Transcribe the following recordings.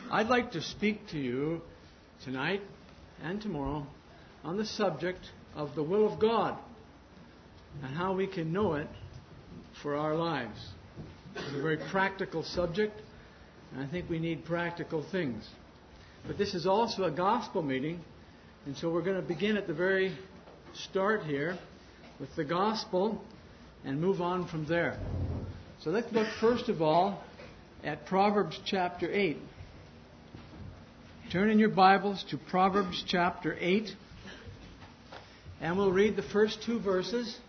I'd like to speak to you tonight and tomorrow on the subject of the will of God and how we can know it for our lives. It's a very practical subject, and I think we need practical things. But this is also a gospel meeting, and so we're going to begin at the very start here with the gospel and move on from there. So let's look first of all at Proverbs chapter 8. Turn in your Bibles to Proverbs chapter 8, and we'll read the first two verses.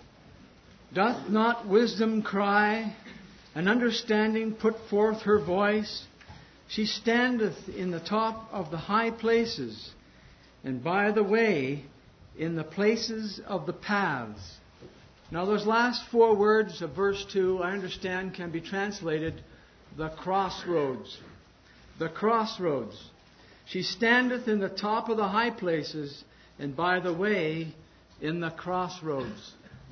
Doth not wisdom cry, and understanding put forth her voice? She standeth in the top of the high places, and by the way, in the places of the paths. Now those last four words of verse 2, I understand, can be translated the crossroads. The crossroads. She standeth in the top of the high places, and by the way, in the crossroads.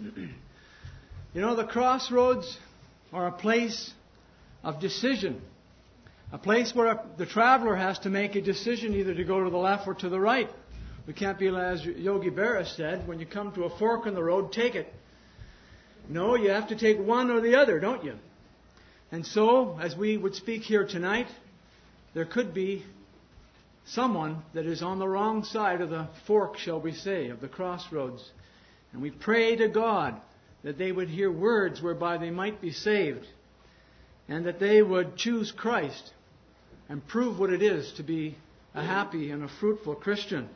You know, the crossroads are a place of decision. A place where the traveler has to make a decision either to go to the left or to the right. We can't be, as Yogi Berra said, when you come to a fork in the road, take it. No, you have to take one or the other, don't you? And so, as we would speak here tonight, there could be someone that is on the wrong side of the fork, shall we say, of the crossroads. And we pray to God that they would hear words whereby they might be saved, and that they would choose Christ and prove what it is to be a happy and a fruitful Christian.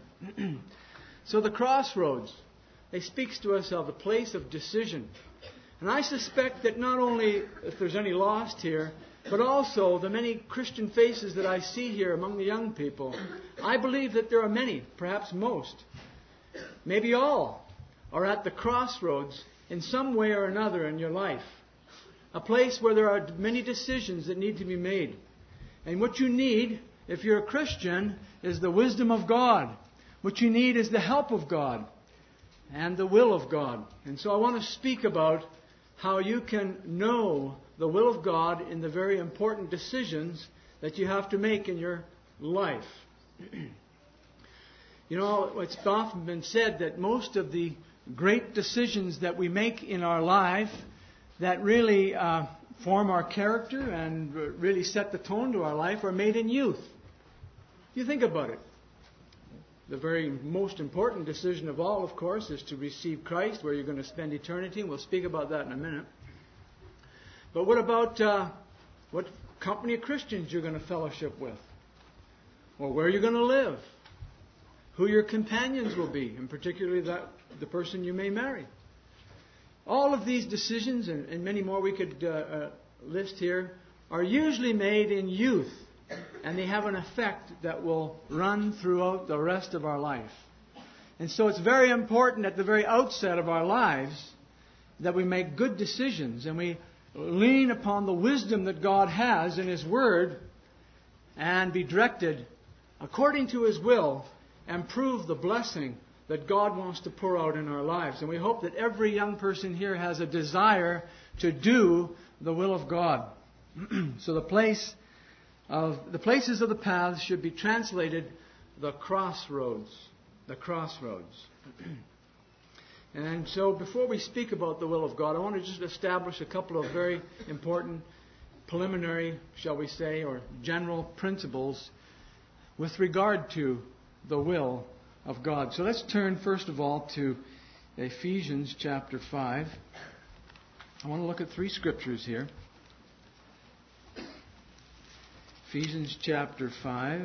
So the crossroads, they speaks to us of the place of decision. And I suspect that not only if there's any lost here, but also the many Christian faces that I see here among the young people, I believe that there are many, perhaps most, maybe all, are at the crossroads in some way or another in your life. A place where there are many decisions that need to be made. And what you need, if you're a Christian, is the wisdom of God. What you need is the help of God and the will of God. And so I want to speak about how you can know the will of God in the very important decisions that you have to make in your life. You know, it's often been said that most of the great decisions that we make in our life that really form our character and really set the tone to our life are made in youth. You think about it. The very most important decision of all, of course, is to receive Christ, where you're going to spend eternity. We'll speak about that in a minute. But what about what company of Christians you're going to fellowship with? Or where you're going to live? Who your companions will be, and particularly the person you may marry. All of these decisions, and many more we could list here, are usually made in youth. And they have an effect that will run throughout the rest of our life. And so it's very important at the very outset of our lives that we make good decisions and we lean upon the wisdom that God has in His Word and be directed according to His will and prove the blessing that God wants to pour out in our lives. And we hope that every young person here has a desire to do the will of God. So the places of the paths should be translated the crossroads. The crossroads. And so before we speak about the will of God, I want to just establish a couple of very important preliminary, shall we say, or general principles with regard to the will of God. So let's turn first of all to Ephesians chapter 5. I want to look at three scriptures here. Ephesians chapter 5.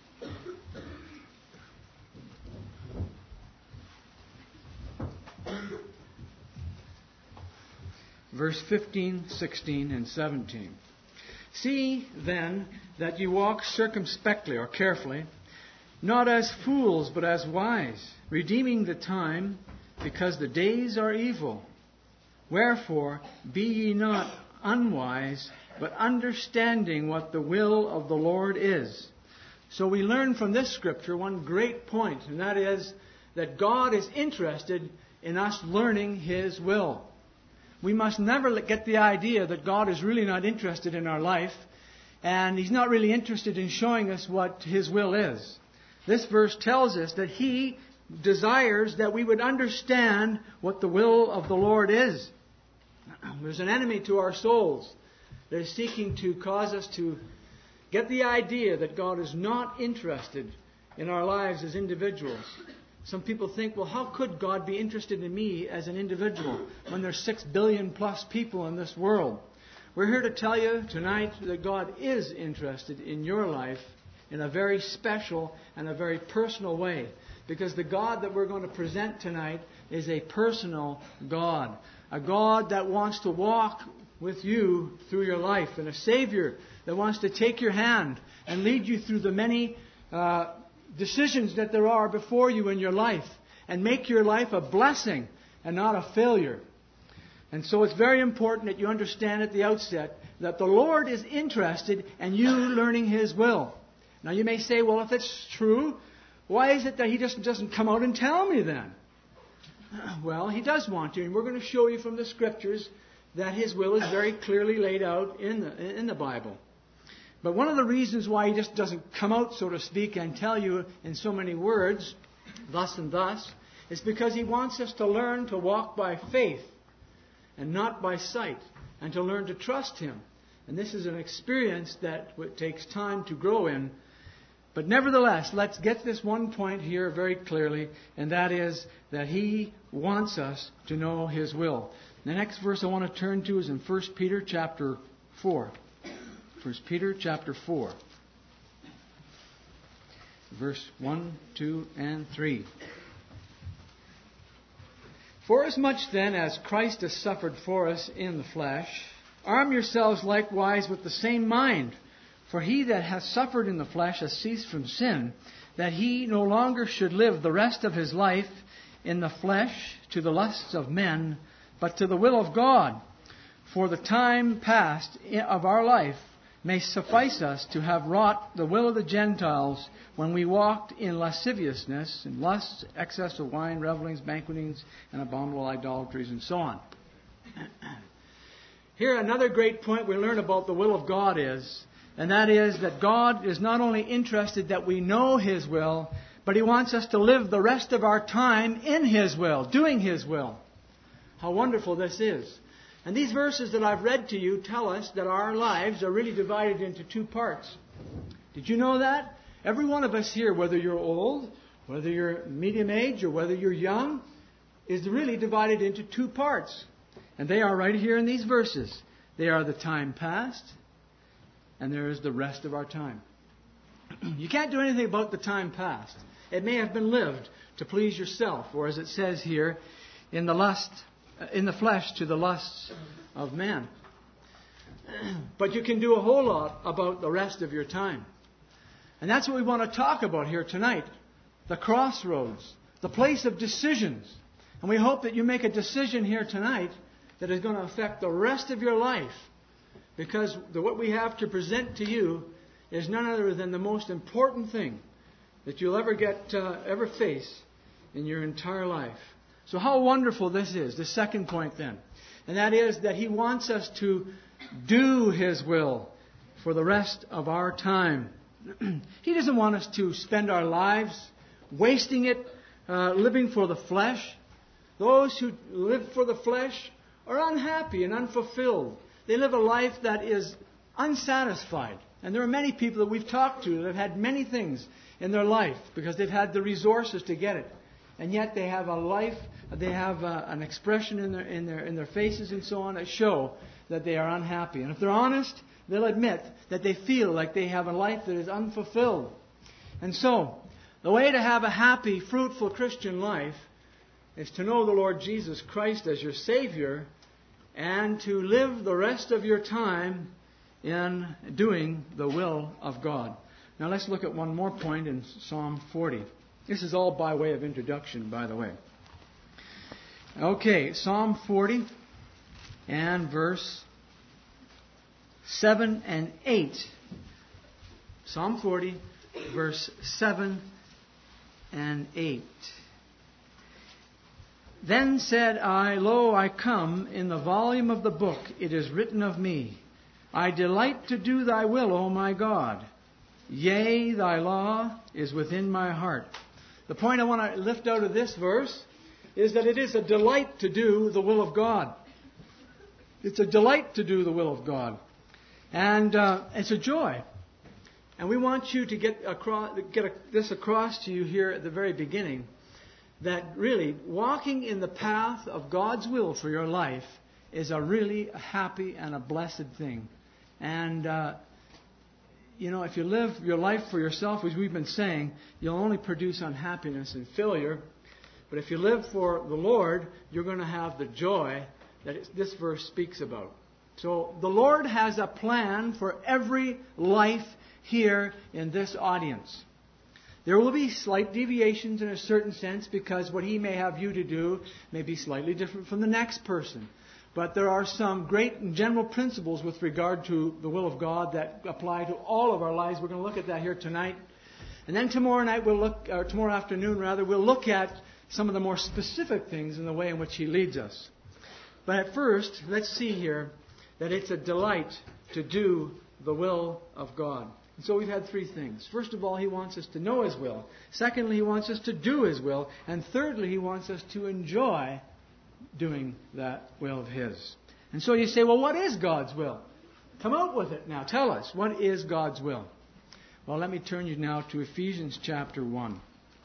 Verse 15, 16, and 17. See then that you walk circumspectly or carefully, not as fools but as wise, redeeming the time, because the days are evil. Wherefore be ye not unwise, but understanding what the will of the Lord is. So we learn from this scripture one great point, and that is that God is interested in us learning His will. We must never get the idea that God is really not interested in our life. And He's not really interested in showing us what His will is. This verse tells us that He desires that we would understand what the will of the Lord is. There's an enemy to our souls that is seeking to cause us to get the idea that God is not interested in our lives as individuals. Some people think, well, how could God be interested in me as an individual when there's 6 billion plus people in this world? We're here to tell you tonight that God is interested in your life in a very special and a very personal way. Because the God that we're going to present tonight is a personal God. A God that wants to walk with you through your life. And a Savior that wants to take your hand and lead you through the many decisions that there are before you in your life. And make your life a blessing and not a failure. And so it's very important that you understand at the outset that the Lord is interested in you learning His will. Now you may say, well, if it's true, why is it that He just doesn't come out and tell me then? Well, He does want to, and we're going to show you from the Scriptures that His will is very clearly laid out in the Bible. But one of the reasons why He just doesn't come out, so to speak, and tell you in so many words, thus and thus, is because He wants us to learn to walk by faith and not by sight, and to learn to trust Him. And this is an experience that takes time to grow in. But nevertheless, let's get this one point here very clearly, and that is that He wants us to know His will. The next verse I want to turn to is in 1 Peter chapter 4. 1 Peter chapter 4. Verse 1, 2, and 3. Forasmuch then as Christ has suffered for us in the flesh, arm yourselves likewise with the same mind. For he that hath suffered in the flesh has ceased from sin, that he no longer should live the rest of his life in the flesh to the lusts of men, but to the will of God. For the time past of our life may suffice us to have wrought the will of the Gentiles when we walked in lasciviousness, in lusts, excess of wine, revellings, banquetings, and abominable idolatries, and so on. Here, another great point we learn about the will of God is, and that is that God is not only interested that we know His will, but He wants us to live the rest of our time in His will, doing His will. How wonderful this is. And these verses that I've read to you tell us that our lives are really divided into 2 parts. Did you know that? Every one of us here, whether you're old, whether you're medium age, or whether you're young, is really divided into 2 parts. And they are right here in these verses. They are the time past, and there is the rest of our time. You can't do anything about the time past. It may have been lived to please yourself, or as it says here, in the flesh to the lusts of man. But you can do a whole lot about the rest of your time. And that's what we want to talk about here tonight. The crossroads, the place of decisions. And we hope that you make a decision here tonight that is going to affect the rest of your life. Because what we have to present to you is none other than the most important thing that you'll ever face in your entire life. So how wonderful this is, the second point then. And that is that He wants us to do His will for the rest of our time. He doesn't want us to spend our lives wasting it, living for the flesh. Those who live for the flesh are unhappy and unfulfilled. They live a life that is unsatisfied. And there are many people that we've talked to that have had many things in their life because they've had the resources to get it. And yet they have a life, they have an expression in their faces and so on that show that they are unhappy. And if they're honest, they'll admit that they feel like they have a life that is unfulfilled. And so, the way to have a happy, fruitful Christian life is to know the Lord Jesus Christ as your Savior and to live the rest of your time in doing the will of God. Now let's look at one more point in Psalm 40. This is all by way of introduction, by the way. Okay, Psalm 40 and verse 7 and 8. Psalm 40, verse 7 and 8. Then said I, Lo, I come, in the volume of the book it is written of me, I delight to do thy will, O my God. Yea, thy law is within my heart. The point I want to lift out of this verse is that it is a delight to do the will of God. It's a delight to do the will of God. And it's a joy. And we want you to get this across to you here at the very beginning, that really walking in the path of God's will for your life is a really happy and a blessed thing. And, if you live your life for yourself, as we've been saying, you'll only produce unhappiness and failure. But if you live for the Lord, you're going to have the joy that this verse speaks about. So the Lord has a plan for every life here in this audience. There will be slight deviations in a certain sense because what He may have you to do may be slightly different from the next person. But there are some great and general principles with regard to the will of God that apply to all of our lives. We're going to look at that here tonight. And then tomorrow afternoon, we'll look at some of the more specific things in the way in which He leads us. But at first, let's see here that it's a delight to do the will of God. And so we've had three things. First of all, He wants us to know His will. Secondly, He wants us to do His will. And thirdly, He wants us to enjoy doing that will of His. And so you say, well, what is God's will? Come out with it now. Tell us, what is God's will? Well, let me turn you now to Ephesians chapter 1.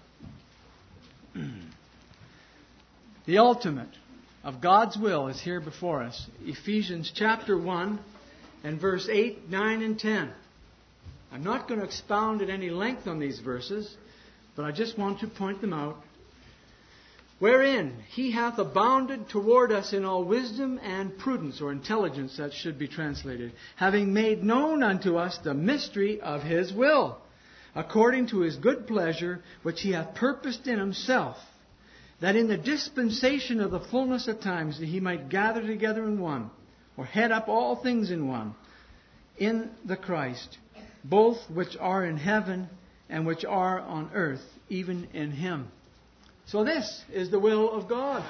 The ultimate of God's will is here before us. Ephesians chapter 1 and verse 8, 9, and 10. I'm not going to expound at any length on these verses, but I just want to point them out. Wherein He hath abounded toward us in all wisdom and prudence, or intelligence, that should be translated, having made known unto us the mystery of His will, according to His good pleasure, which He hath purposed in Himself, that in the dispensation of the fullness of times He might gather together in one, or head up all things in one, in the Christ, both which are in heaven and which are on earth, even in Him. So this is the will of God.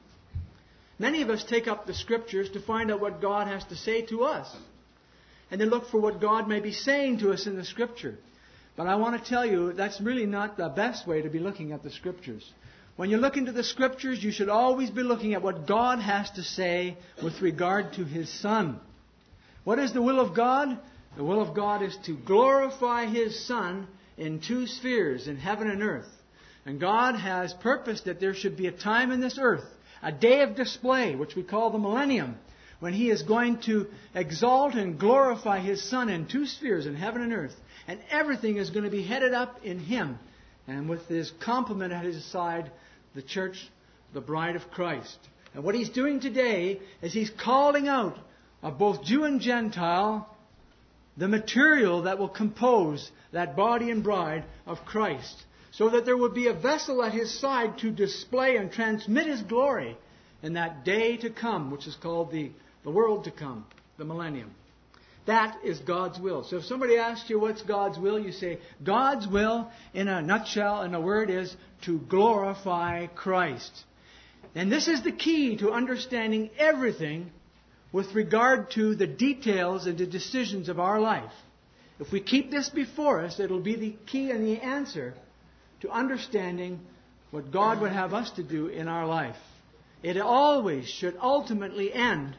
Many of us take up the Scriptures to find out what God has to say to us, and then look for what God may be saying to us in the Scripture. But I want to tell you, that's really not the best way to be looking at the Scriptures. When you look into the Scriptures, you should always be looking at what God has to say with regard to His Son. What is the will of God? The will of God is to glorify His Son in two spheres, in heaven and earth. And God has purposed that there should be a time in this earth, a day of display, which we call the millennium, when He is going to exalt and glorify His Son in two spheres, in heaven and earth. And everything is going to be headed up in Him. And with His complement at His side, the church, the bride of Christ. And what He's doing today is He's calling out of both Jew and Gentile the material that will compose that body and bride of Christ, so that there would be a vessel at His side to display and transmit His glory in that day to come, which is called the world to come, the millennium. That is God's will. So if somebody asks you what's God's will, you say, God's will, in a nutshell, in a word, is to glorify Christ. And this is the key to understanding everything with regard to the details and the decisions of our life. If we keep this before us, it'll be the key and the answer to understanding what God would have us to do in our life. It always should ultimately end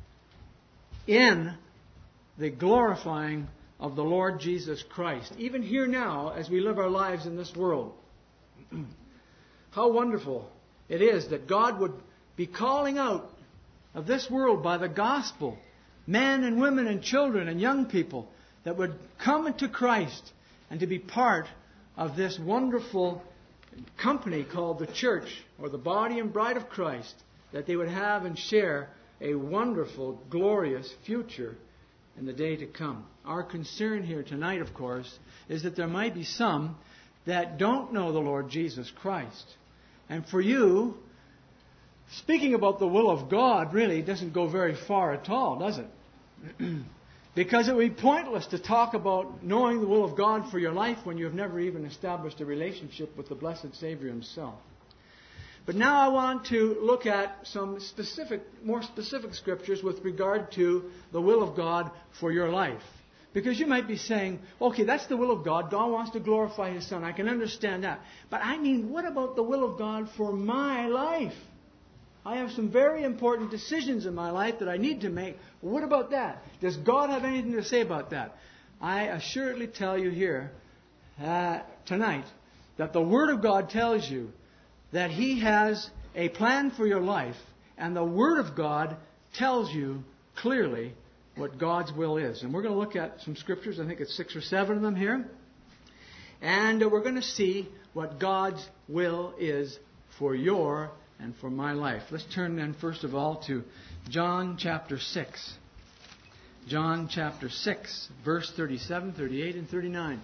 in the glorifying of the Lord Jesus Christ, even here now as we live our lives in this world. How wonderful it is that God would be calling out of this world by the gospel men and women and children and young people that would come into Christ and to be part of this wonderful company called the church, or the body and bride of Christ, that they would have and share a wonderful, glorious future in the day to come. Our concern here tonight, of course, is that there might be some that don't know the Lord Jesus Christ. And for you, speaking about the will of God really doesn't go very far at all, does it? Because it would be pointless to talk about knowing the will of God for your life when you have never even established a relationship with the blessed Savior Himself. But now I want to look at some more specific scriptures with regard to the will of God for your life. Because you might be saying, okay, that's the will of God. God wants to glorify His Son. I can understand that. But I mean, what about the will of God for my life? I have some very important decisions in my life that I need to make. What about that? Does God have anything to say about that? I assuredly tell you here tonight that the Word of God tells you that He has a plan for your life, and the Word of God tells you clearly what God's will is. And we're going to look at some scriptures. I think it's 6 or 7 of them here. And we're going to see what God's will is for your and for my life. Let's turn then first of all to John chapter 6. John chapter 6, verse 37, 38, and 39.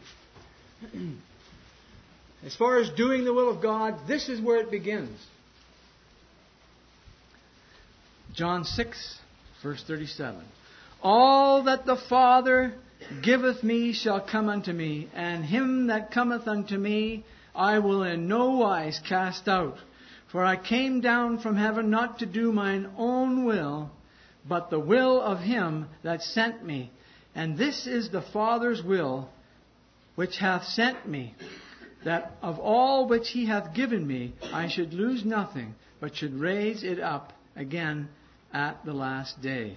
As far as doing the will of God, this is where it begins. John 6, verse 37. All that the Father giveth me shall come unto me, and him that cometh unto me I will in no wise cast out. For I came down from heaven not to do mine own will, but the will of him that sent me. And this is the Father's will which hath sent me, that of all which He hath given me I should lose nothing, but should raise it up again at the last day.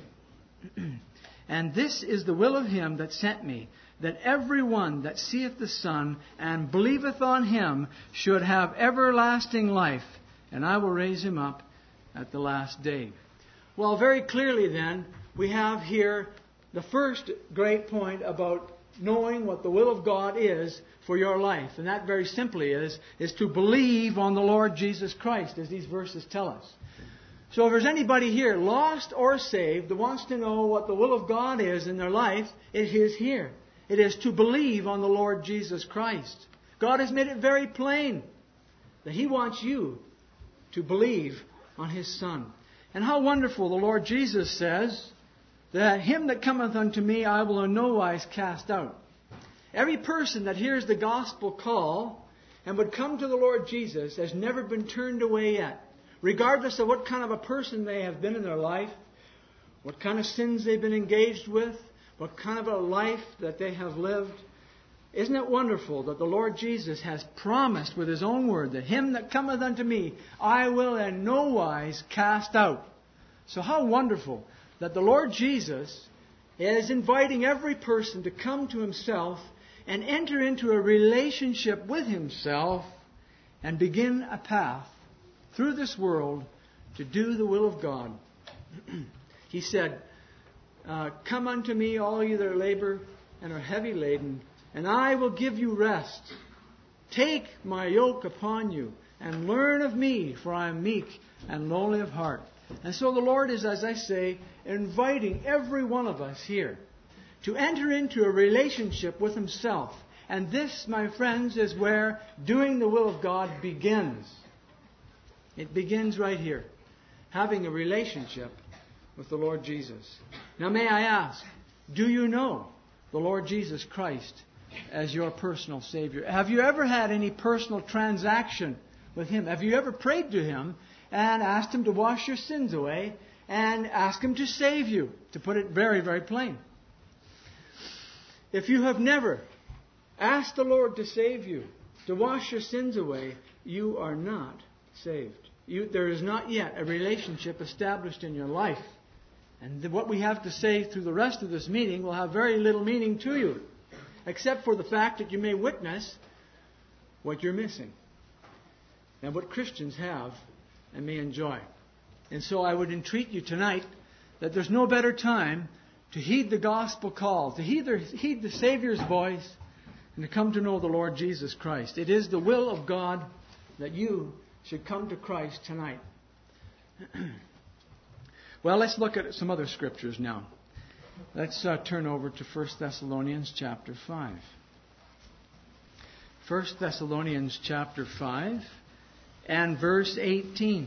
And this is the will of Him that sent me, that every one that seeth the Son and believeth on Him should have everlasting life, and I will raise him up at the last day. Well, very clearly then, we have here the first great point about knowing what the will of God is for your life. And that very simply is to believe on the Lord Jesus Christ, as these verses tell us. So if there's anybody here, lost or saved, that wants to know what the will of God is in their life, it is here. It is to believe on the Lord Jesus Christ. God has made it very plain that He wants you to believe on His Son. And how wonderful the Lord Jesus says that him that cometh unto me I will in no wise cast out. Every person that hears the gospel call and would come to the Lord Jesus has never been turned away yet. Regardless of what kind of a person they have been in their life, what kind of sins they've been engaged with, what kind of a life that they have lived. Isn't it wonderful that the Lord Jesus has promised with His own word that him that cometh unto me I will in no wise cast out. So how wonderful that the Lord Jesus is inviting every person to come to Himself and enter into a relationship with Himself and begin a path through this world to do the will of God. He said, come unto me, all ye that labor and are heavy laden, and I will give you rest. Take my yoke upon you, and learn of me, for I am meek and lowly of heart. And so the Lord is, as I say, inviting every one of us here to enter into a relationship with Himself. And this, my friends, is where doing the will of God begins. It begins right here, having a relationship with the Lord Jesus. Now may I ask, do you know the Lord Jesus Christ as your personal Savior? Have you ever had any personal transaction with Him? Have you ever prayed to Him and asked Him to wash your sins away and ask Him to save you? To put it very, very plain. If you have never asked the Lord to save you, to wash your sins away, you are not saved. There is not yet a relationship established in your life. And what we have to say through the rest of this meeting will have very little meaning to you, except for the fact that you may witness what you're missing and what Christians have and may enjoy. And so I would entreat you tonight that there's no better time to heed the gospel call, to heed the Savior's voice, and to come to know the Lord Jesus Christ. It is the will of God that you should come to Christ tonight. Well, let's look at some other scriptures now. Let's turn over to 1 Thessalonians chapter 5. 1 Thessalonians chapter 5 and verse 18.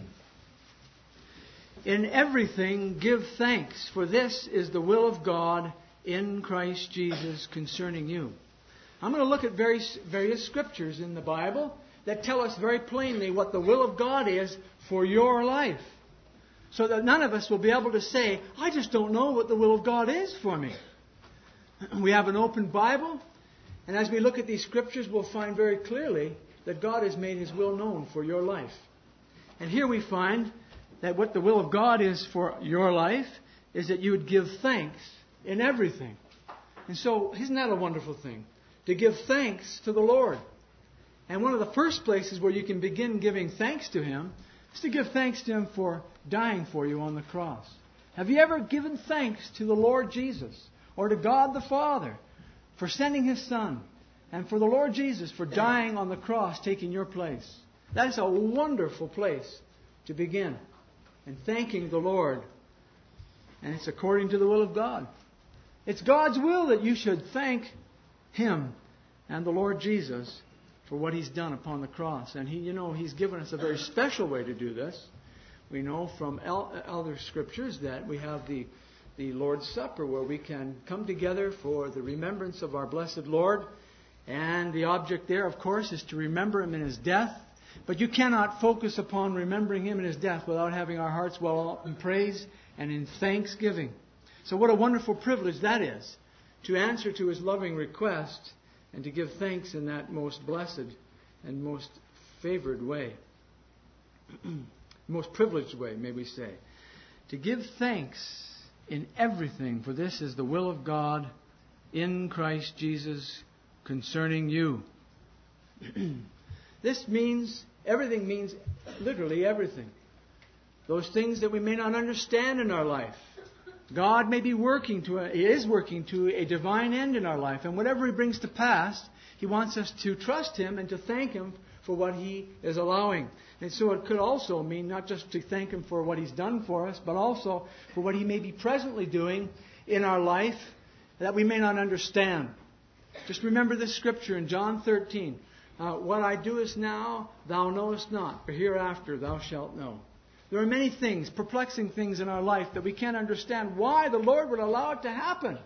In everything give thanks, for this is the will of God in Christ Jesus concerning you. I'm going to look at various scriptures in the Bible that tell us very plainly what the will of God is for your life. So that none of us will be able to say, I just don't know what the will of God is for me. We have an open Bible, and as we look at these scriptures, we'll find very clearly that God has made His will known for your life. And here we find that what the will of God is for your life is that you would give thanks in everything. And so, isn't that a wonderful thing? To give thanks to the Lord. And one of the first places where you can begin giving thanks to Him is to give thanks to Him for dying for you on the cross. Have you ever given thanks to the Lord Jesus or to God the Father for sending His Son and for the Lord Jesus for dying on the cross, taking your place? That is a wonderful place to begin. And thanking the Lord. And it's according to the will of God. It's God's will that you should thank Him and the Lord Jesus for what He's done upon the cross. And He's given us a very special way to do this. We know from other scriptures that we have the Lord's Supper, where we can come together for the remembrance of our blessed Lord. And the object there, of course, is to remember Him in His death. But you cannot focus upon remembering Him in His death without having our hearts well up in praise and in thanksgiving. So what a wonderful privilege that is, to answer to His loving request and to give thanks in that most blessed and most favored way. Most privileged way, may we say. To give thanks in everything, for this is the will of God in Christ Jesus concerning you. This means, everything means literally everything. Those things that we may not understand in our life. God may be He is working to a divine end in our life. And whatever He brings to pass, He wants us to trust Him and to thank Him for what He is allowing. And so it could also mean not just to thank Him for what He's done for us, but also for what He may be presently doing in our life that we may not understand. Just remember this scripture in John 13. What I doest now, thou knowest not, but hereafter thou shalt know. There are many things, perplexing things in our life that we can't understand why the Lord would allow it to happen.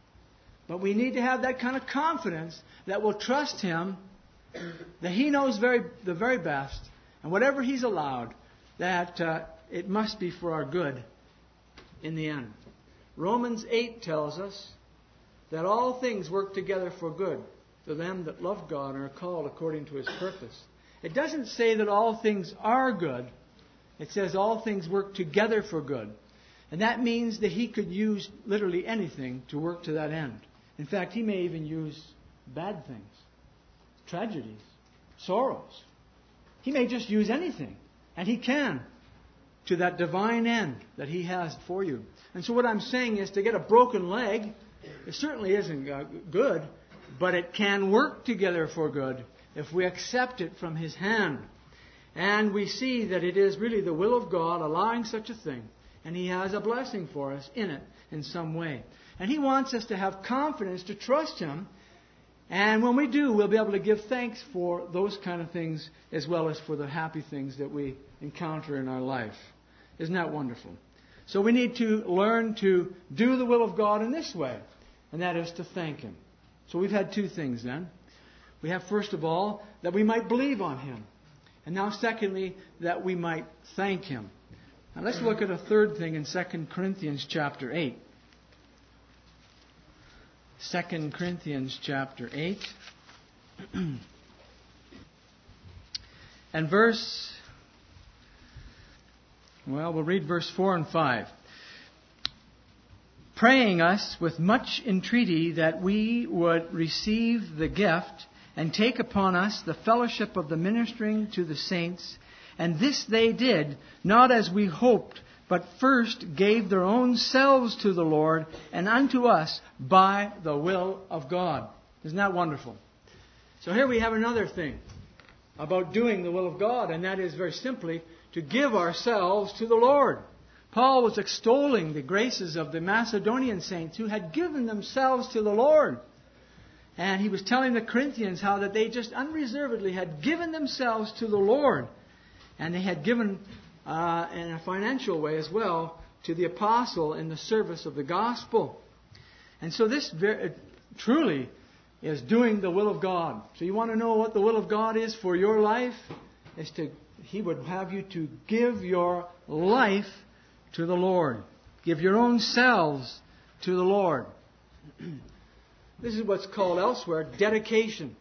But we need to have that kind of confidence that we'll trust Him, that He knows the very best, and whatever He's allowed, that it must be for our good in the end. Romans 8 tells us that all things work together for good to them that love God and are called according to His purpose. It doesn't say that all things are good. It says all things work together for good. And that means that He could use literally anything to work to that end. In fact, He may even use bad things, tragedies, sorrows. He may just use anything. And He can, to that divine end that He has for you. And so what I'm saying is, to get a broken leg, it certainly isn't good, but it can work together for good if we accept it from His hand. And we see that it is really the will of God allowing such a thing. And He has a blessing for us in it in some way. And He wants us to have confidence to trust Him. And when we do, we'll be able to give thanks for those kind of things as well as for the happy things that we encounter in our life. Isn't that wonderful? So we need to learn to do the will of God in this way. And that is to thank Him. So we've had two things then. We have, first of all, that we might believe on Him. And now, secondly, that we might thank Him. Now let's look at a third thing in 2 Corinthians chapter 8. 2 Corinthians chapter 8. And we'll read verse 4 and 5. Praying us with much entreaty that we would receive the gift and take upon us the fellowship of the ministering to the saints. And this they did, not as we hoped, but first gave their own selves to the Lord and unto us by the will of God. Isn't that wonderful? So here we have another thing about doing the will of God, and that is very simply to give ourselves to the Lord. Paul was extolling the graces of the Macedonian saints who had given themselves to the Lord. And he was telling the Corinthians how that they just unreservedly had given themselves to the Lord. And they had given in a financial way as well to the apostle in the service of the gospel. And so this truly is doing the will of God. So you want to know what the will of God is for your life? He would have you to give your life to the Lord. Give your own selves to the Lord. This is what's called elsewhere dedication.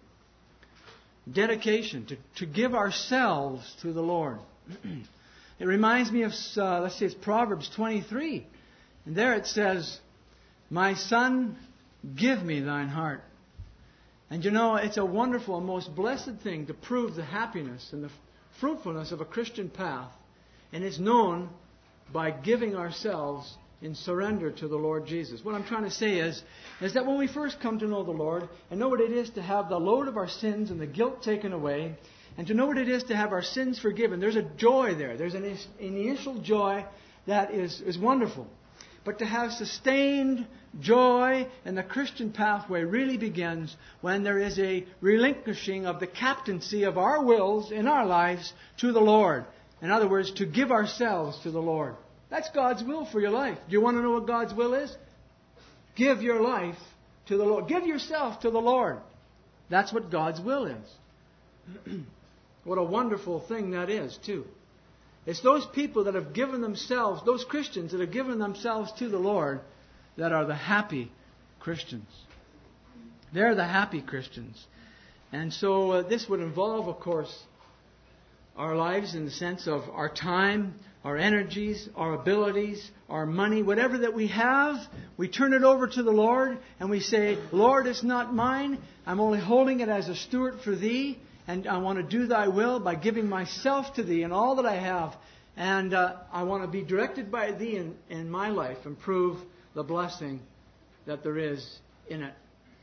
Dedication, to give ourselves to the Lord. It reminds me of, let's say it's Proverbs 23. And there it says, "My son, give me thine heart." And you know, it's a wonderful and most blessed thing to prove the happiness and the fruitfulness of a Christian path. And it's known by giving ourselves in surrender to the Lord Jesus. What I'm trying to say is that when we first come to know the Lord and know what it is to have the load of our sins and the guilt taken away, and to know what it is to have our sins forgiven, there's a joy there. There's an initial joy that is wonderful. But to have sustained joy in the Christian pathway really begins when there is a relinquishing of the captaincy of our wills in our lives to the Lord. In other words, to give ourselves to the Lord. That's God's will for your life. Do you want to know what God's will is? Give your life to the Lord. Give yourself to the Lord. That's what God's will is. What a wonderful thing that is, too. It's those people that have given themselves, those Christians that have given themselves to the Lord, that are the happy Christians. They're the happy Christians. And so this would involve, of course, our lives in the sense of our time, our energies, our abilities, our money, whatever that we have, we turn it over to the Lord and we say, "Lord, it's not mine. I'm only holding it as a steward for Thee, and I want to do Thy will by giving myself to Thee and all that I have. And I want to be directed by Thee in my life and prove the blessing that there is in it."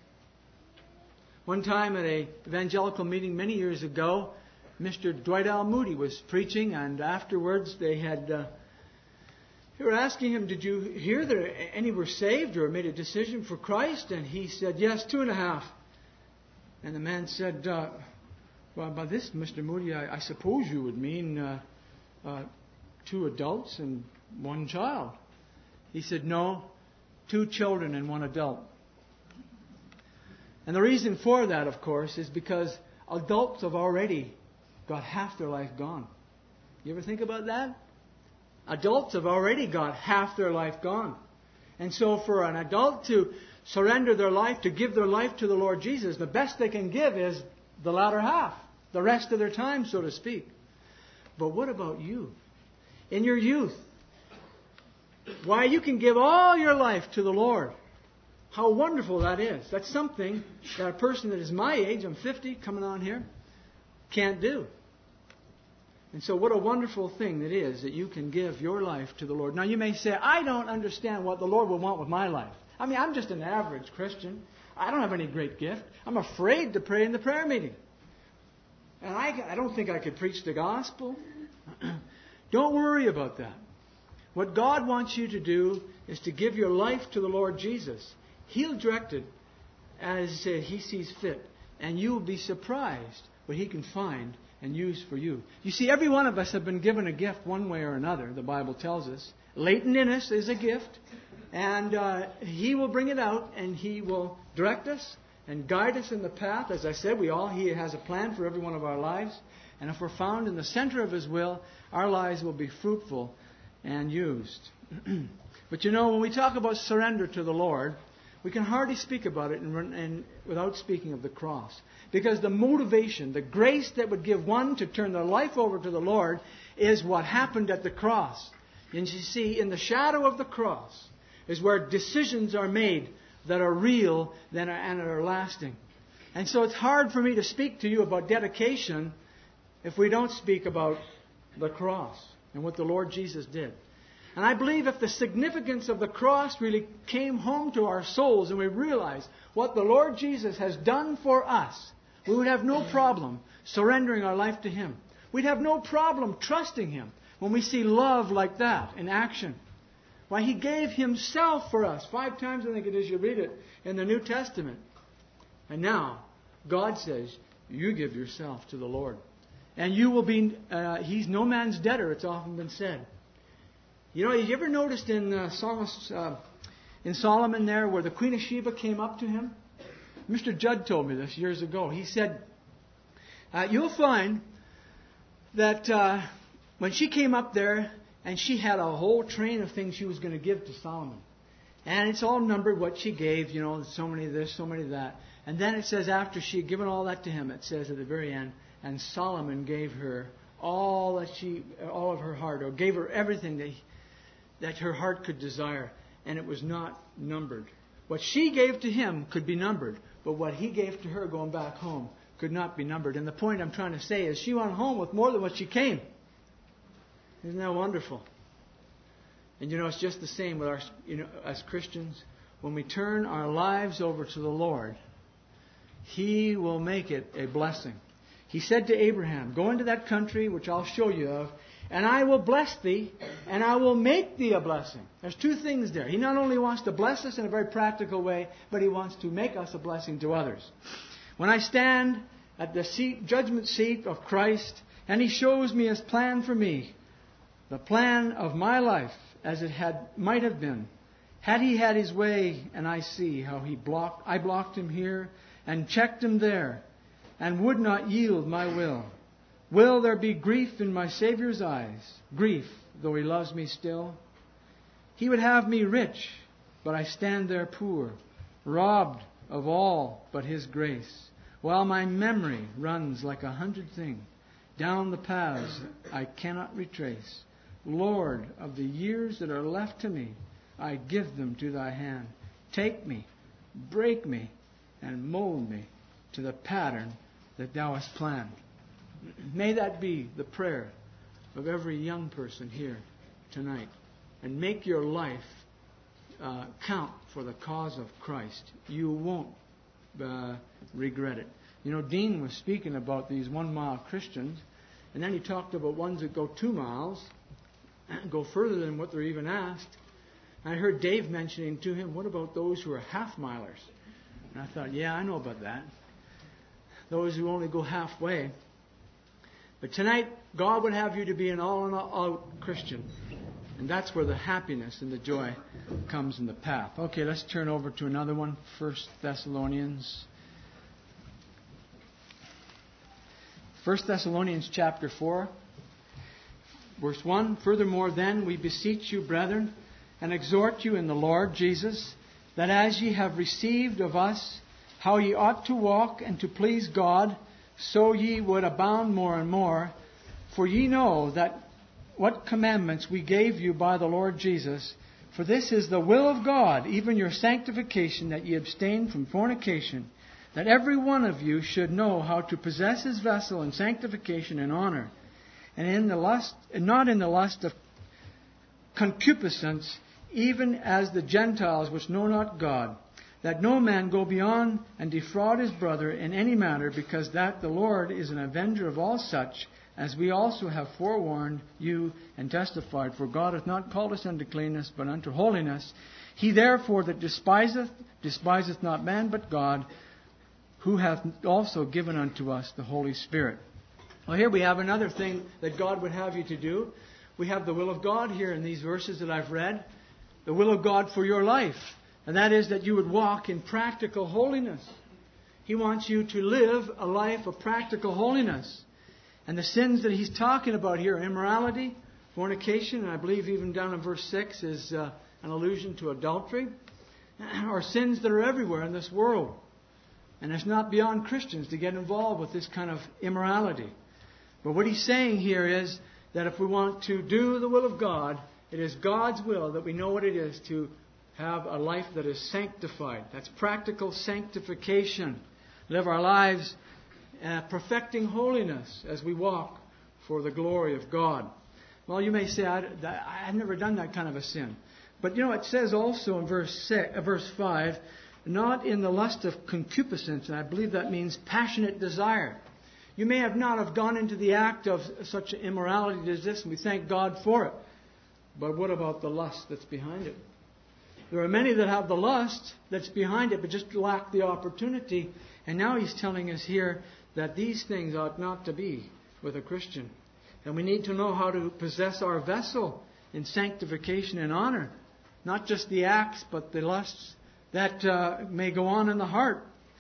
One time at an evangelical meeting many years ago, Mr. Dwight L. Moody was preaching, and afterwards they were asking him, "Did you hear that any were saved or made a decision for Christ?" And he said, "Yes, 2.5. And the man said, "Well, by this, Mr. Moody, I suppose you would mean 2 adults and 1 child." He said, "No, 2 children and 1 adult." And the reason for that, of course, is because adults have already got half their life gone. You ever think about that? Adults have already got half their life gone. And so for an adult to surrender their life, to give their life to the Lord Jesus, the best they can give is the latter half, the rest of their time, so to speak. But what about you? In your youth, why, you can give all your life to the Lord. How wonderful that is. That's something that a person that is my age, I'm 50, coming on here, can't do. And so what a wonderful thing it is that you can give your life to the Lord. Now you may say, "I don't understand what the Lord will want with my life. I mean, I'm just an average Christian. I don't have any great gift. I'm afraid to pray in the prayer meeting. And I don't think I could preach the gospel." Don't worry about that. What God wants you to do is to give your life to the Lord Jesus. He'll direct it as He sees fit. And you will be surprised what He can find and use for you. You see, every one of us have been given a gift one way or another, the Bible tells us. Latent in us is a gift. And He will bring it out and He will direct us and guide us in the path. As I said, He has a plan for every one of our lives. And if we're found in the center of His will, our lives will be fruitful and used. But you know, when we talk about surrender to the Lord, we can hardly speak about it without speaking of the cross. Because the motivation, the grace that would give one to turn their life over to the Lord is what happened at the cross. And you see, in the shadow of the cross is where decisions are made that are real and are lasting. And so it's hard for me to speak to you about dedication if we don't speak about the cross and what the Lord Jesus did. And I believe if the significance of the cross really came home to our souls and we realized what the Lord Jesus has done for us, we would have no problem surrendering our life to Him. We'd have no problem trusting Him when we see love like that in action. Why, He gave Himself for us 5 times, I think it is, you read it in the New Testament. And now, God says, you give yourself to the Lord. And you will be, He's no man's debtor, it's often been said. You know, have you ever noticed in Solomon there where the Queen of Sheba came up to him? Mr. Judd told me this years ago. He said, you'll find that when she came up there, and she had a whole train of things she was going to give to Solomon. And it's all numbered what she gave, so many of this, so many of that. And then it says after she had given all that to him, it says at the very end, and Solomon gave her all of her heart, or gave her everything that her heart could desire. And it was not numbered. What she gave to him could be numbered, but what he gave to her going back home could not be numbered. And the point I'm trying to say is she went home with more than what she came. Isn't that wonderful? And it's just the same with as Christians. When we turn our lives over to the Lord, He will make it a blessing. He said to Abraham, go into that country which I'll show you of, and I will bless thee, and I will make thee a blessing. There's two things there. He not only wants to bless us in a very practical way, but He wants to make us a blessing to others. When I stand at the judgment seat of Christ, and He shows me His plan for me, the plan of my life as it might have been, had He had His way, and I see how I blocked Him here and checked Him there, and would not yield my will there be grief in my Saviour's eyes, grief, though He loves me still? He would have me rich, but I stand there poor, robbed of all but His grace, while my memory runs like 100 things down the paths I cannot retrace. Lord, of the years that are left to me, I give them to Thy hand. Take me, break me, and mold me to the pattern that Thou hast planned. May that be the prayer of every young person here tonight. And make your life count for the cause of Christ. You won't regret it. Dean was speaking about these 1 mile Christians, and then he talked about ones that go 2 miles, go further than what they're even asked. And I heard Dave mentioning to him, what about those who are half-milers? And I thought, yeah, I know about that. Those who only go halfway. But tonight, God would have you to be an all-out Christian. And that's where the happiness and the joy comes in the path. Okay, let's turn over to another one. 1 Thessalonians. 1 Thessalonians chapter 4. Verse 1, furthermore then we beseech you, brethren, and exhort you in the Lord Jesus, that as ye have received of us how ye ought to walk and to please God, so ye would abound more and more. For ye know that what commandments we gave you by the Lord Jesus. For this is the will of God, even your sanctification, that ye abstain from fornication, that every one of you should know how to possess his vessel in sanctification and honor, and not in the lust of concupiscence, even as the Gentiles which know not God, that no man go beyond and defraud his brother in any matter, because that the Lord is an avenger of all such, as we also have forewarned you and testified. For God hath not called us unto uncleanness, but unto holiness. He therefore that despiseth not man but God, who hath also given unto us the Holy Spirit. Well, here we have another thing that God would have you to do. We have the will of God here in these verses that I've read. The will of God for your life. And that is that you would walk in practical holiness. He wants you to live a life of practical holiness. And the sins that he's talking about here, immorality, fornication, and I believe even down in verse 6 is an allusion to adultery, are sins that are everywhere in this world. And it's not beyond Christians to get involved with this kind of immorality. But what he's saying here is that if we want to do the will of God, it is God's will that we know what it is to have a life that is sanctified. That's practical sanctification. Live our lives perfecting holiness as we walk for the glory of God. Well, you may say, I've never done that kind of a sin. But it says also in verse 5, not in the lust of concupiscence, and I believe that means passionate desire. You may not have gone into the act of such immorality as this, and we thank God for it. But what about the lust that's behind it? There are many that have the lust that's behind it, but just lack the opportunity. And now he's telling us here that these things ought not to be with a Christian. And we need to know how to possess our vessel in sanctification and honor. Not just the acts, but the lusts that may go on in the heart.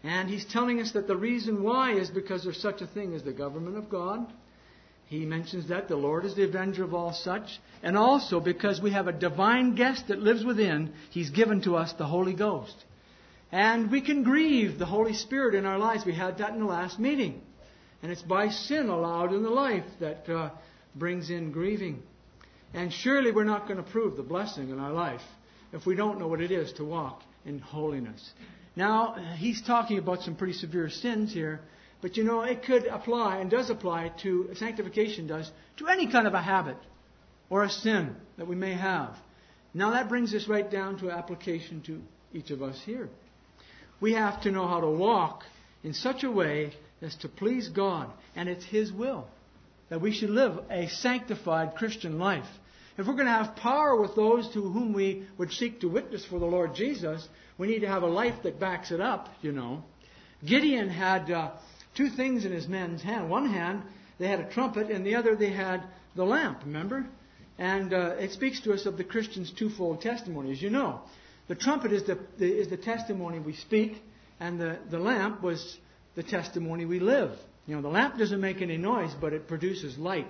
And he's telling us that the reason why is because there's such a thing as the government of God. He mentions that the Lord is the avenger of all such. And also because we have a divine guest that lives within, He's given to us the Holy Ghost. And we can grieve the Holy Spirit in our lives. We had that in the last meeting. And it's by sin allowed in the life that brings in grieving. And surely we're not going to prove the blessing in our life if we don't know what it is to walk in holiness. Now, he's talking about some pretty severe sins here. But it could apply and does apply to, sanctification does, to any kind of a habit or a sin that we may have. Now that brings us right down to application to each of us here. We have to know how to walk in such a way as to please God. And it's His will that we should live a sanctified Christian life. If we're going to have power with those to whom we would seek to witness for the Lord Jesus, we need to have a life that backs it up, Gideon had two things in his men's hand. One hand, they had a trumpet, and the other, they had the lamp, remember? And it speaks to us of the Christian's twofold testimony. As you know, the trumpet is the testimony we speak, and the lamp was the testimony we live. The lamp doesn't make any noise, but it produces light.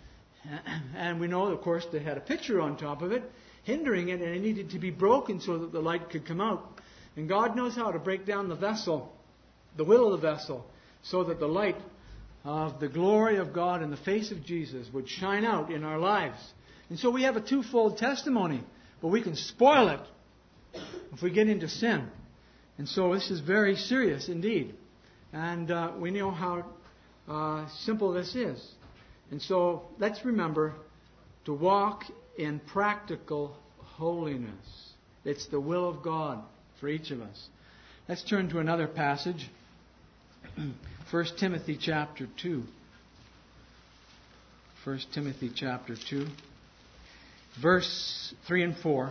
And we know, of course, they had a pitcher on top of it, hindering it, and it needed to be broken so that the light could come out. And God knows how to break down the vessel, the will of the vessel, so that the light of the glory of God in the face of Jesus would shine out in our lives. And so we have a twofold testimony, but we can spoil it if we get into sin. And so this is very serious indeed. And we know how simple this is. And so let's remember to walk in practical holiness. It's the will of God for each of us. Let's turn to another passage. 1 Timothy chapter 2. 1 Timothy chapter 2. Verse 3 and 4.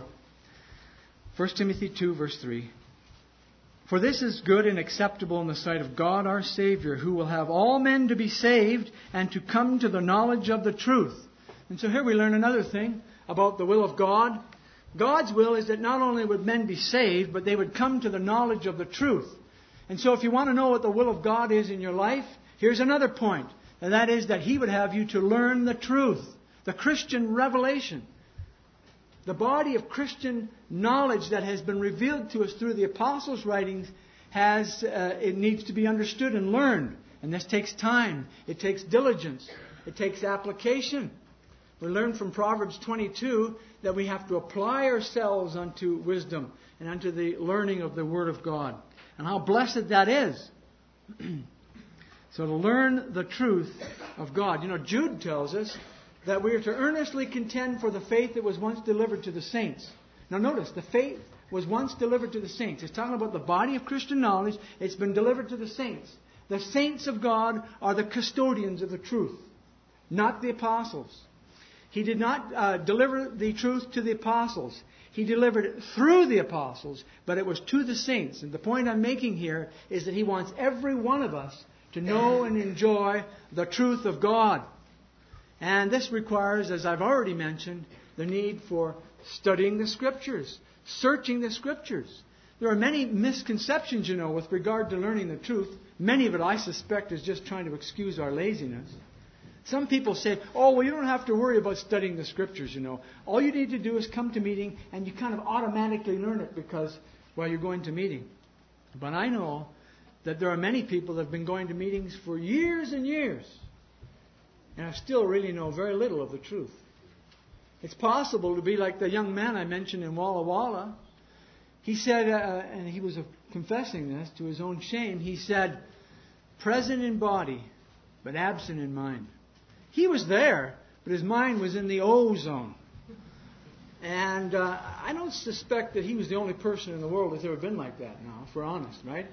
1 Timothy 2 verse 3. For this is good and acceptable in the sight of God our Savior, who will have all men to be saved and to come to the knowledge of the truth. And so here we learn another thing about the will of God. God's will is that not only would men be saved, but they would come to the knowledge of the truth. And so if you want to know what the will of God is in your life, here's another point. And that is that He would have you to learn the truth, the Christian revelation. The body of Christian knowledge that has been revealed to us through the apostles' writings it needs to be understood and learned. And this takes time. It takes diligence. It takes application. We learn from Proverbs 22 that we have to apply ourselves unto wisdom and unto the learning of the Word of God. And how blessed that is. So to learn the truth of God. Jude tells us that we are to earnestly contend for the faith that was once delivered to the saints. Now notice, the faith was once delivered to the saints. It's talking about the body of Christian knowledge. It's been delivered to the saints. The saints of God are the custodians of the truth, not the apostles. He did not deliver the truth to the apostles. He delivered it through the apostles, but it was to the saints. And the point I'm making here is that He wants every one of us to know and enjoy the truth of God. And this requires, as I've already mentioned, the need for studying the Scriptures, searching the Scriptures. There are many misconceptions, with regard to learning the truth. Many of it, I suspect, is just trying to excuse our laziness. Some people say, you don't have to worry about studying the Scriptures, All you need to do is come to meeting and you kind of automatically learn it because, you're going to meeting. But I know that there are many people that have been going to meetings for years and years and I still really know very little of the truth. It's possible to be like the young man I mentioned in Walla Walla. He said, and he was confessing this to his own shame, he said, present in body, but absent in mind. He was there, but his mind was in the O-zone. And I don't suspect that he was the only person in the world that's ever been like that now, if we're honest, right?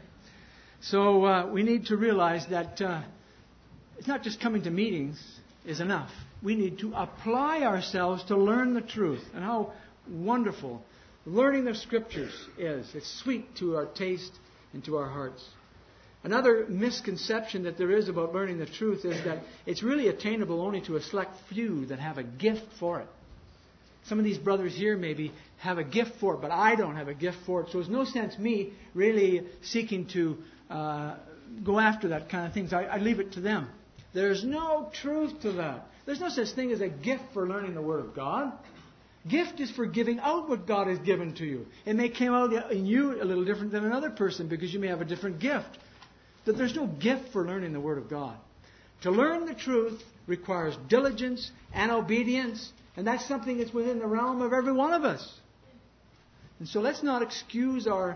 So we need to realize that it's not just coming to meetings is enough. We need to apply ourselves to learn the truth. And how wonderful learning the Scriptures is. It's sweet to our taste and to our hearts. Another misconception that there is about learning the truth is that it's really attainable only to a select few that have a gift for it. Some of these brothers here maybe have a gift for it, but I don't have a gift for it. So there's no sense me really seeking to go after that kind of things. I leave it to them. There's no truth to that. There's no such thing as a gift for learning the Word of God. Gift is for giving out what God has given to you. It may come out in you a little different than another person because you may have a different gift. But there's no gift for learning the Word of God. To learn the truth requires diligence and obedience, and that's something that's within the realm of every one of us. And so let's not excuse our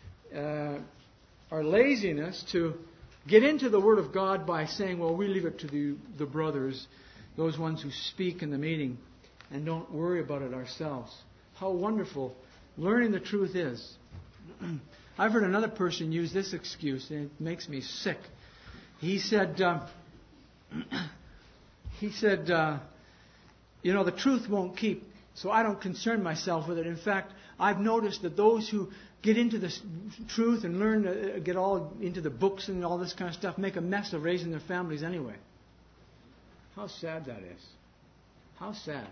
laziness to get into the Word of God by saying, well, we leave it to the brothers, those ones who speak in the meeting, and don't worry about it ourselves. How wonderful learning the truth is. I've heard another person use this excuse, and it makes me sick. He said, the truth won't keep, so I don't concern myself with it. In fact, I've noticed that those who get into the truth and learn, get all into the books and all this kind of stuff, make a mess of raising their families anyway. How sad that is. How sad.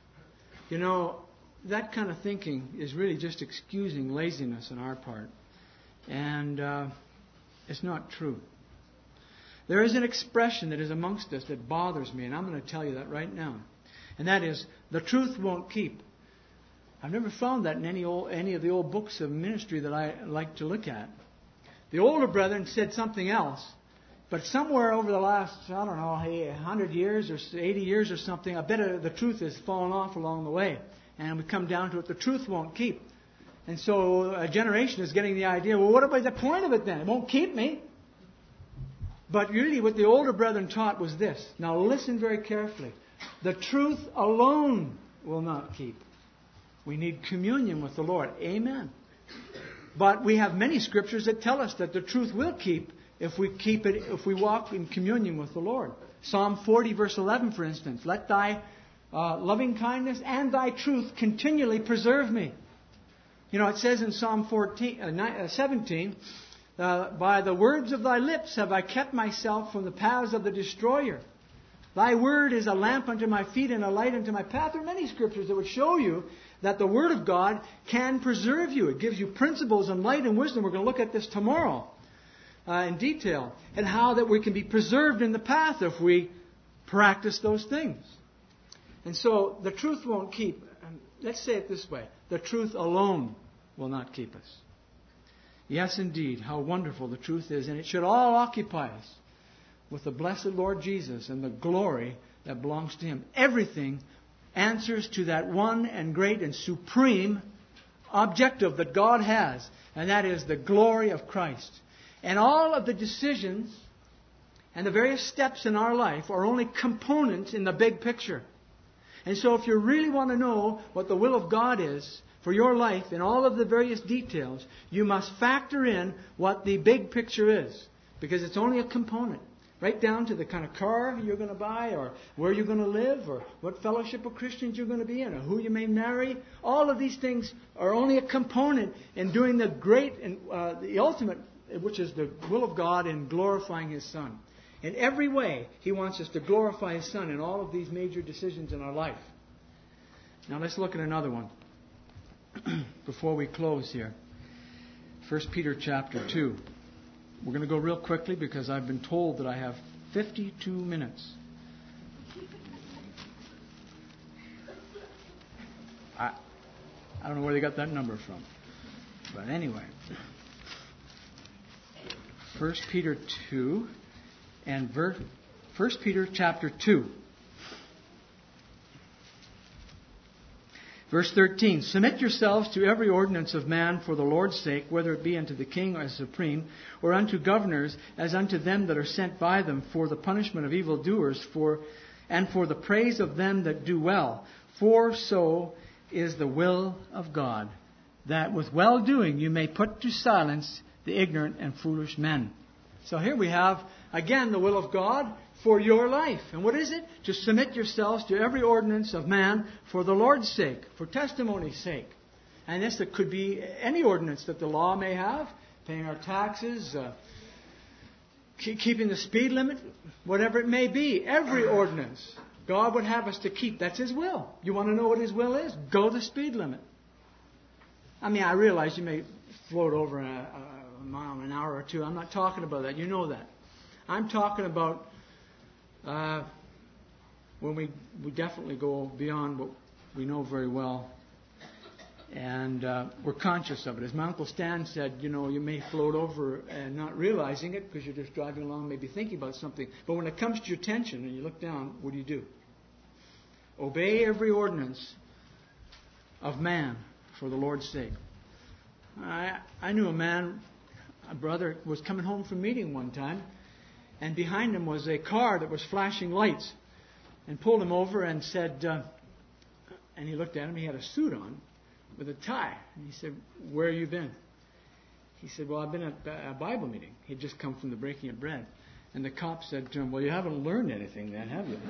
That kind of thinking is really just excusing laziness on our part. And it's not true. There is an expression that is amongst us that bothers me, and I'm going to tell you that right now. And that is, the truth won't keep. I've never found that in any of the old books of ministry that I like to look at. The older brethren said something else, but somewhere over the last, 100 years or 80 years or something, I bet the truth has fallen off along the way. And we come down to it, the truth won't keep. And so a generation is getting the idea, well, what about the point of it then? It won't keep me. But really what the older brethren taught was this. Now listen very carefully. The truth alone will not keep. We need communion with the Lord. Amen. But we have many scriptures that tell us that the truth will keep if we walk in communion with the Lord. Psalm 40 verse 11, for instance. Let thy loving kindness and thy truth continually preserve me. It says in Psalm 17, by the words of thy lips have I kept myself from the paths of the destroyer. Thy word is a lamp unto my feet and a light unto my path. There are many scriptures that would show you that the Word of God can preserve you. It gives you principles and light and wisdom. We're going to look at this tomorrow in detail. And how that we can be preserved in the path if we practice those things. And so the truth won't keep. Let's say it this way. The truth alone will not keep us. Yes, indeed. How wonderful the truth is. And it should all occupy us with the blessed Lord Jesus and the glory that belongs to Him. Everything answers to that one and great and supreme objective that God has. And that is the glory of Christ. And all of the decisions and the various steps in our life are only components in the big picture. And so if you really want to know what the will of God is for your life in all of the various details, you must factor in what the big picture is. Because it's only a component. Right down to the kind of car you're going to buy, or where you're going to live, or what fellowship of Christians you're going to be in, or who you may marry. All of these things are only a component in doing the great and the ultimate, which is the will of God in glorifying His Son. In every way, He wants us to glorify His Son in all of these major decisions in our life. Now let's look at another one before we close here. 1 Peter chapter 2. We're going to go real quickly because I've been told that I have 52 minutes. I don't know where they got that number from. But anyway. 1 Peter 2 and 1 Peter chapter 2. Verse 13, submit yourselves to every ordinance of man for the Lord's sake, whether it be unto the king as supreme, or unto governors as unto them that are sent by them, for the punishment of evildoers, and for the praise of them that do well. For so is the will of God, that with well-doing you may put to silence the ignorant and foolish men. So here we have, again, the will of God for your life. And what is it? To submit yourselves to every ordinance of man for the Lord's sake, for testimony's sake. And this could be any ordinance that the law may have, paying our taxes, keeping the speed limit, whatever it may be. Every ordinance God would have us to keep. That's His will. You want to know what His will is? Go the speed limit. I mean, I realize you may float over mile an hour or two. I'm not talking about that. You know that. I'm talking about when we definitely go beyond what we know very well. And we're conscious of it. As my Uncle Stan said, you may float over and not realizing it because you're just driving along, maybe thinking about something. But when it comes to your attention and you look down, what do? Obey every ordinance of man for the Lord's sake. I knew a brother was coming home from meeting one time, and behind him was a car that was flashing lights, and pulled him over and said, and he looked at him, he had a suit on with a tie. And he said, "Where have you been?" He said, "Well, I've been at a Bible meeting." He'd just come from the breaking of bread. And the cop said to him, "Well, you haven't learned anything then, have you?"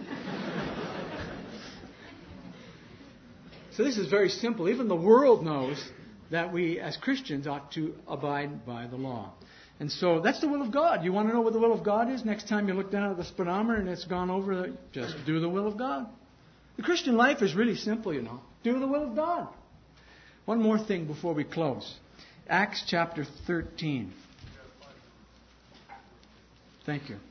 So this is very simple. Even the world knows that we as Christians ought to abide by the law. And so that's the will of God. You want to know what the will of God is? Next time you look down at the speedometer and it's gone over, just do the will of God. The Christian life is really simple, Do the will of God. One more thing before we close. Acts chapter 13. Thank you.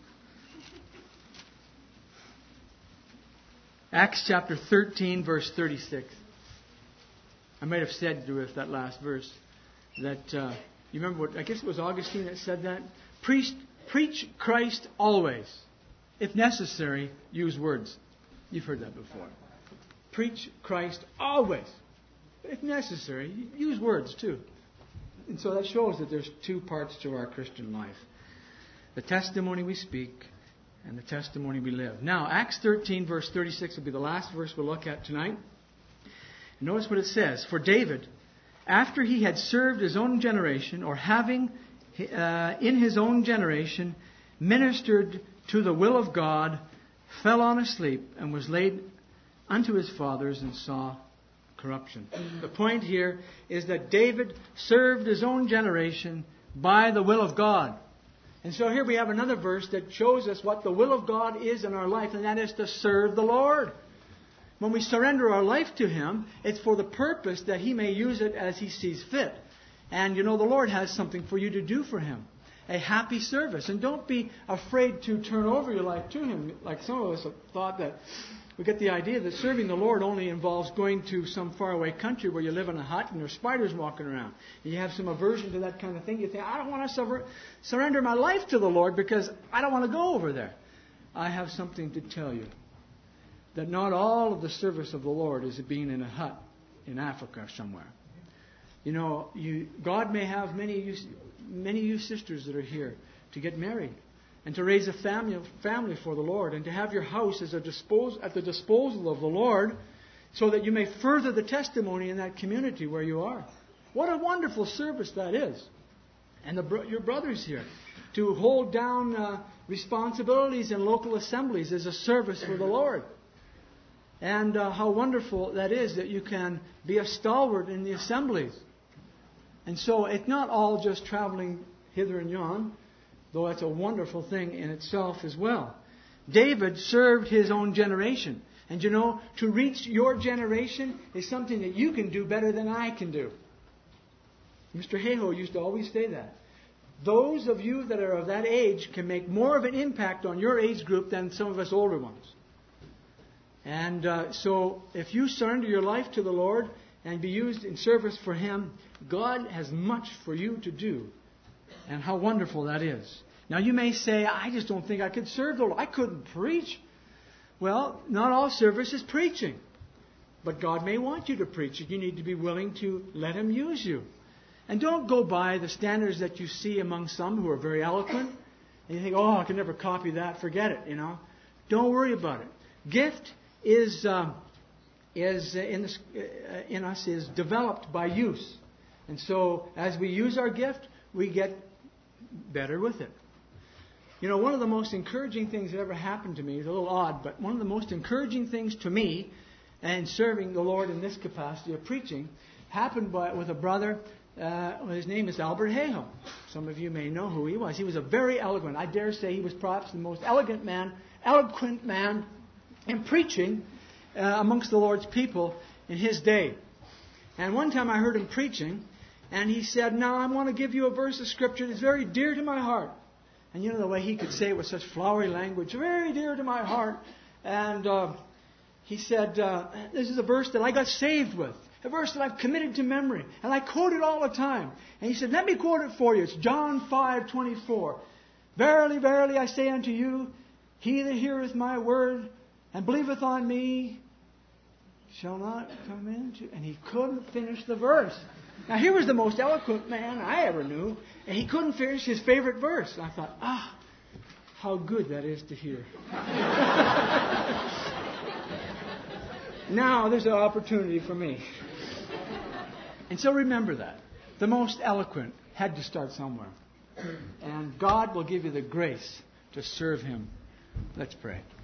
Acts chapter 13, verse 36. I might have said with that last verse that, you remember I guess it was Augustine that said that? Preach Christ always. If necessary, use words. You've heard that before. Preach Christ always. If necessary, use words too. And so that shows that there's two parts to our Christian life. The testimony we speak and the testimony we live. Now, Acts 13, verse 36 will be the last verse we'll look at tonight. Notice what it says. For David, after he had served his own generation, or having in his own generation ministered to the will of God, fell on asleep and was laid unto his fathers and saw corruption. The point here is that David served his own generation by the will of God. And so here we have another verse that shows us what the will of God is in our life, and that is to serve the Lord. When we surrender our life to Him, it's for the purpose that He may use it as He sees fit. And the Lord has something for you to do for Him. A happy service. And don't be afraid to turn over your life to Him. Like some of us have thought that we get the idea that serving the Lord only involves going to some faraway country where you live in a hut and there's spiders walking around. And you have some aversion to that kind of thing. You think, I don't want to surrender my life to the Lord because I don't want to go over there. I have something to tell you. That not all of the service of the Lord is being in a hut in Africa somewhere. God may have many of you sisters that are here to get married and to raise a family for the Lord and to have your house at the disposal of the Lord so that you may further the testimony in that community where you are. What a wonderful service that is. And your brothers here, to hold down responsibilities in local assemblies is a service for the Lord. And how wonderful that is that you can be a stalwart in the assemblies. And so it's not all just traveling hither and yon, though that's a wonderful thing in itself as well. David served his own generation. And to reach your generation is something that you can do better than I can do. Mr. Hayhoe used to always say that. Those of you that are of that age can make more of an impact on your age group than some of us older ones. And so if you surrender your life to the Lord and be used in service for Him, God has much for you to do. And how wonderful that is. Now you may say, I just don't think I could serve the Lord. I couldn't preach. Well, not all service is preaching. But God may want you to preach. You need to be willing to let Him use you. And don't go by the standards that you see among some who are very eloquent. And you think, I can never copy that. Forget it, Don't worry about it. Gift is in us is developed by use. And so as we use our gift, we get better with it. One of the most encouraging things that ever happened to me, it's a little odd, but one of the most encouraging things to me and serving the Lord in this capacity of preaching happened with a brother. His name is Albert Hayhoe. Some of you may know who he was. He was a very eloquent. I dare say he was perhaps the most eloquent man in preaching amongst the Lord's people in his day. And one time I heard him preaching, And he said, now I want to give you a verse of Scripture that's very dear to my heart. And you know the way he could say it with such flowery language, very dear to my heart. And he said, this is a verse that I got saved with. A verse that I've committed to memory. And I quote it all the time. And he said, let me quote it for you. It's John 5:24. Verily, verily, I say unto you, he that heareth my word and believeth on me shall not come into... And he couldn't finish the verse. Now, he was the most eloquent man I ever knew. And he couldn't finish his favorite verse. And I thought, how good that is to hear. Now there's an opportunity for me. And so remember that. The most eloquent had to start somewhere. And God will give you the grace to serve Him. Let's pray.